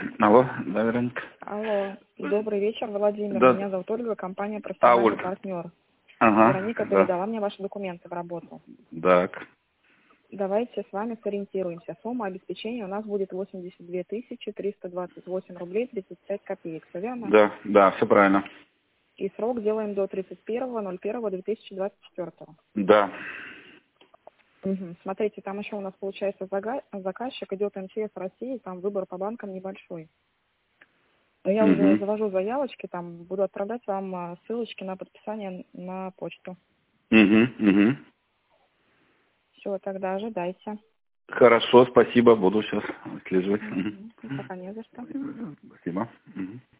Алло, да, Вероника? Алло, добрый вечер, Владимир. Да. Меня зовут Ольга, компания «Профессиональный Ольга. партнер». Ага, Вероника да. передала мне ваши документы в работу. Так. Давайте с вами сориентируемся. Сумма обеспечения у нас будет 82 328 рублей 35 копеек. Все верно? Да, да, все правильно. И срок делаем до 31.01.2024. Да. Угу. Смотрите, там еще у нас получается заказчик, идет МЧС России, там выбор по банкам небольшой. Я уже Угу. завожу заявочки, там буду отправлять вам ссылочки на подписание на почту. Угу, угу. Все, тогда ожидайте. Хорошо, спасибо, буду сейчас отслеживать. Пока не за что. Спасибо. Мгм.